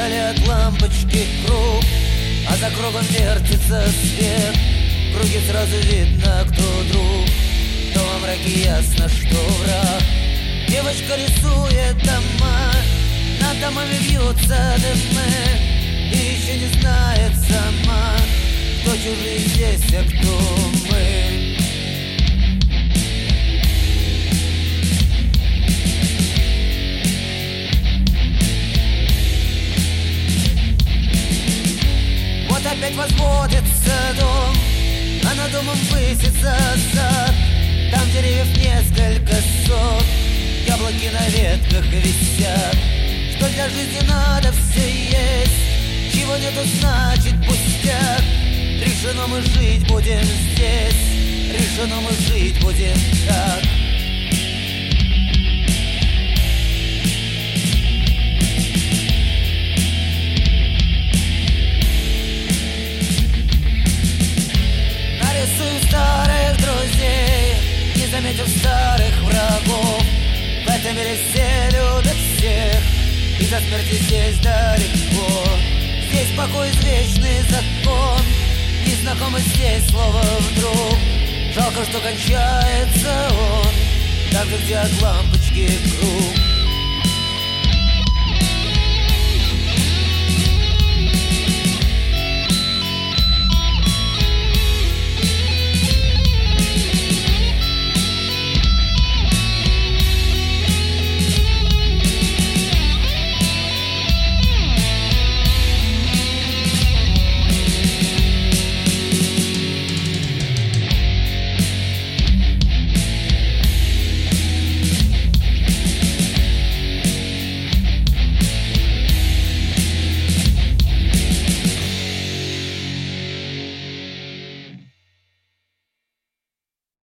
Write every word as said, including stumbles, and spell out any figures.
вдали от лампочки круг, а за кругом вертится свет. В круге сразу видно, кто друг, но во мраке ясно, что враг. Девочка рисует дома, над домами вьются дымы, и еще не знает сама, кто чужие здесь, а кто мы. Вот опять возводится дом, а над домом высится сад. Там деревьев несколько сот, яблоки на ветках висят. Что для жизни надо, все есть, чего нету, значит пустяк. Решено, мы жить будем здесь, решено, мы жить будем так. Нарисуем старых друзей, не заметив старых врагов. В этом мире все любят всех, и до смерти здесь далеко. Здесь покой, извечный закон, незнакомый здесь слово вдруг. Жалко, что кончается он там же, где от лампочки круг.